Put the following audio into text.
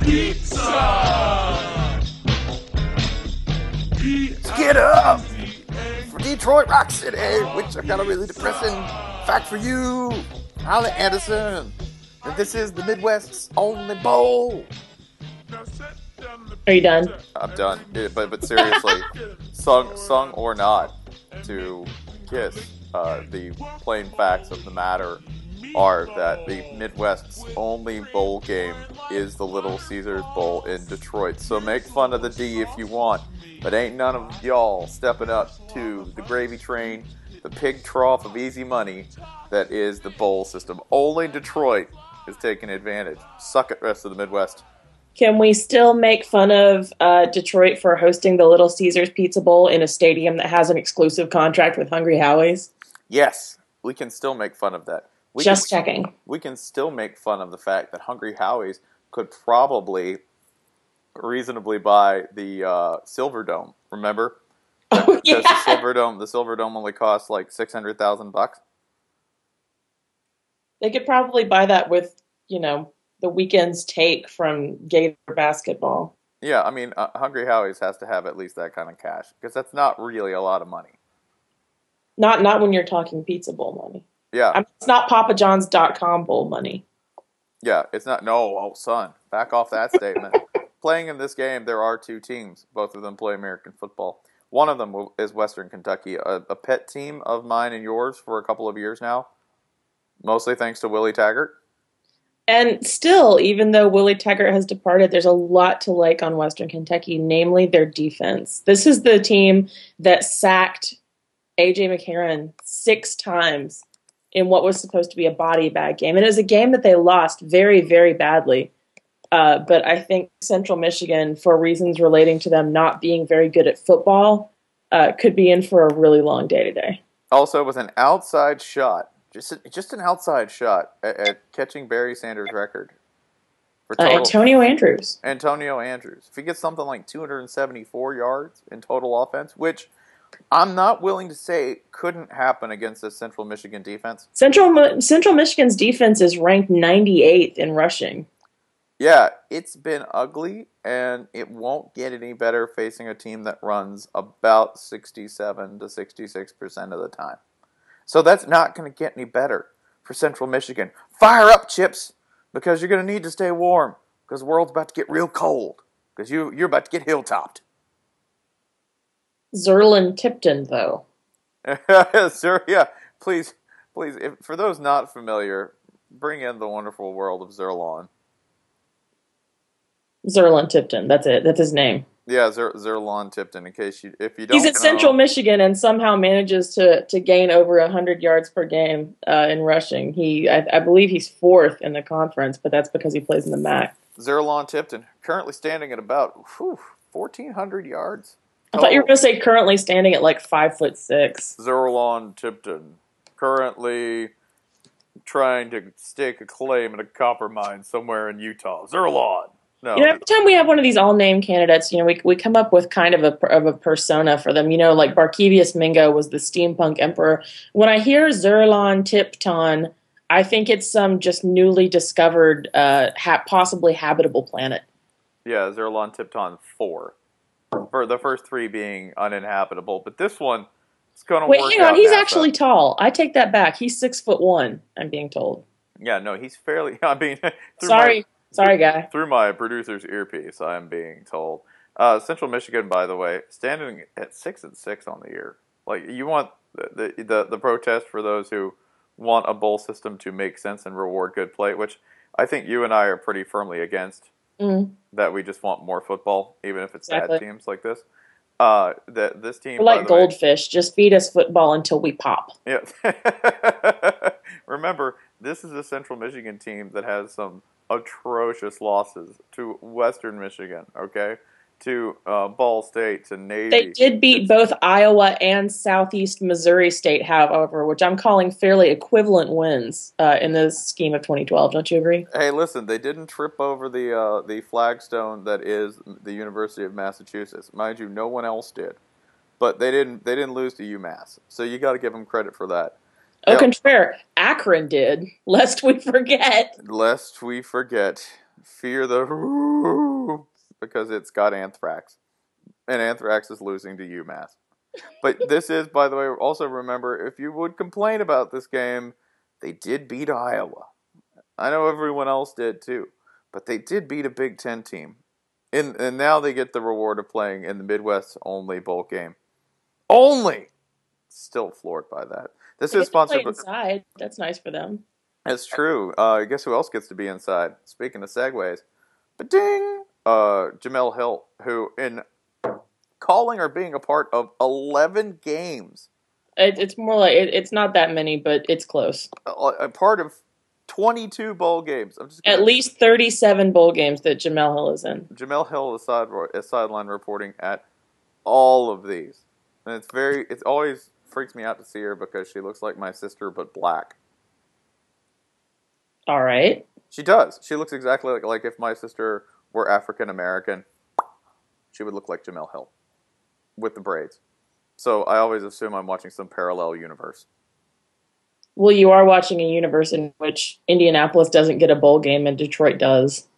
Get up for Detroit Rock City, which I've got a really depressing fact for you. Holly Anderson. And this is the Midwest's only bowl. Are you done? I'm done. But seriously, sung or not, to Kiss, the plain facts of the matter are that the Midwest's only bowl game is the Little Caesars Bowl in Detroit. So make fun of the D if you want, but ain't none of y'all stepping up to the gravy train, the pig trough of easy money that is the bowl system. Only Detroit is taking advantage. Suck it, rest of the Midwest. Can we still make fun of Detroit for hosting the Little Caesars Pizza Bowl in a stadium that has an exclusive contract with Hungry Howie's? Yes, we can still make fun of that. Checking. We can still make fun of the fact that Hungry Howie's could probably reasonably buy the Silverdome. Remember? Oh, yeah. Because the Silverdome only costs like $600,000. They could probably buy that with, the weekend's take from Gator basketball. Yeah, I mean, Hungry Howie's has to have at least that kind of cash because that's not really a lot of money. Not when you're talking pizza bowl money. Yeah. It's not PapaJohns.com bowl money. Yeah, it's not. No, oh, son, back off that statement. Playing in this game, there are two teams. Both of them play American football. One of them is Western Kentucky, a pet team of mine and yours for a couple of years now, mostly thanks to Willie Taggart. And still, even though Willie Taggart has departed, there's a lot to like on Western Kentucky, namely their defense. This is the team that sacked A.J. McCarron 6 times in what was supposed to be a body bag game. And it was a game that they lost very, very badly. But I think Central Michigan, for reasons relating to them not being very good at football, could be in for a really long day today. Also, with an outside shot, just an outside shot at catching Barry Sanders' record. For Antonio Andrews. If he gets something like 274 yards in total offense, which I'm not willing to say couldn't happen against the Central Michigan defense. Central Michigan's defense is ranked 98th in rushing. Yeah, it's been ugly, and it won't get any better facing a team that runs about 67 to 66% of the time. So that's not going to get any better for Central Michigan. Fire up, Chips, because you're going to need to stay warm, because the world's about to get real cold, because you're about to get hill-topped. Zerlin Tipton, though. Sir, yeah, please, for those not familiar, bring in the wonderful world of Zerlon. Zerlin Tipton, that's it. That's his name. Yeah, Zerlon Tipton. In case if you don't, he's at Central Michigan and somehow manages to gain over 100 yards per game in rushing. I believe he's 4th in the conference, but that's because he plays in the MAC. Zerlon Tipton currently standing at about 1,400 yards. I thought you were going to say currently standing at like 5'6". Zerlon Tipton currently trying to stake a claim in a copper mine somewhere in Utah. Zerlon. No. Every time we have one of these all-name candidates, we come up with kind of a persona for them. Like Barkevius Mingo was the steampunk emperor. When I hear Zerlon Tipton, I think it's some just newly discovered, possibly habitable planet. Yeah, Zerlon Tipton 4. For the first 3 being uninhabitable, but this one is going to work out. Wait, hang on, he's actually tall. I take that back. He's 6'1", I'm being told. Yeah, no, he's fairly. I mean, sorry, guy. Through my producer's earpiece, I am being told. Central Michigan, by the way, standing at 6-6 on the year. Like, you want the protest for those who want a bowl system to make sense and reward good play, which I think you and I are pretty firmly against. That we just want more football, even if it's bad teams like this. This team, we're like goldfish. Just feed us football until we pop. Yeah. Remember, this is a Central Michigan team that has some atrocious losses to Western Michigan. Okay, to Ball State, to Navy. They did beat both Iowa and Southeast Missouri State, however, which I'm calling fairly equivalent wins in the scheme of 2012. Don't you agree? Hey, listen, they didn't trip over the flagstone that is the University of Massachusetts. Mind you, no one else did, but they didn't lose to UMass. So you got to give them credit for that. Au contraire, Akron did. Lest we forget. Fear the because it's got anthrax, and anthrax is losing to UMass. But this is, by the way, also remember, if you would complain about this game, they did beat Iowa. I know everyone else did too, but they did beat a Big Ten team. And now they get the reward of playing in the Midwest's only bowl game. Only! Still floored by that. This is sponsored by... inside. That's nice for them. It's true. Guess who else gets to be inside? Speaking of segues. Ba-ding! Jamel Hill, who in calling or being a part of 11 games. It's more like, it's not that many, but it's close. A part of 22 bowl games. At least 37 bowl games that Jamel Hill is in. Jamel Hill is sideline reporting at all of these. And it always freaks me out to see her because she looks like my sister, but black. All right. She does. She looks exactly like if my sister were African American, she would look like Jamel Hill with the braids. So I always assume I'm watching some parallel universe. Well, you are watching a universe in which Indianapolis doesn't get a bowl game and Detroit does.